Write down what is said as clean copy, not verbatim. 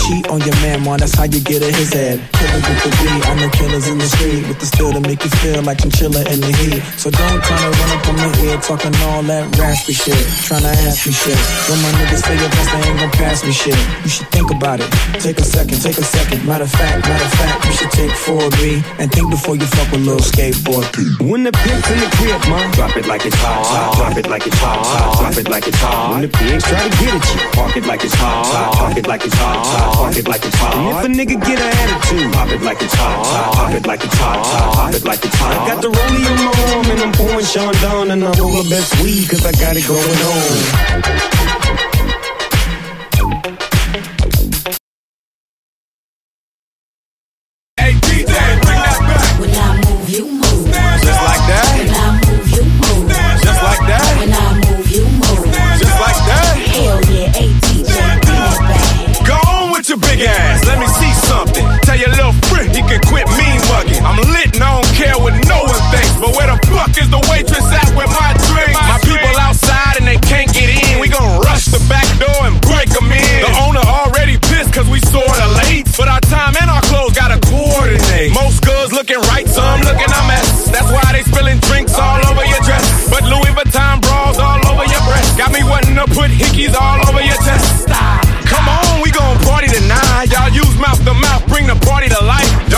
cheat on your man, man, that's how you get a his head. Killer with the beat, I know killers in the street with the steel to make you feel like chinchilla in the heat. So don't tryna run up on my ear talking all that raspy shit, tryna ask me shit. When my niggas say your best, they ain't gon' pass me shit. You should think about it, take a second. Matter of fact, you should take 4B and think before you fuck with little skateboard. When the pimp's in the crib, man, drop it like it's hot. Drop it like it's hot. Drop it like it's hot. When the pigs try to get at you, park it like it's hot. Park it like it's hot. Park it like it's hot. And if a nigga get an attitude, pop it like it's hot. Pop it like it's hot. Pop it like it's hot. I got the rollie in my arm and I'm pouring Sean down and I roll my best weed 'cause I got it going on. Let me see something. Tell your little friend he can quit mean mugging. I'm lit and I don't care what no one thinks. But where the fuck is the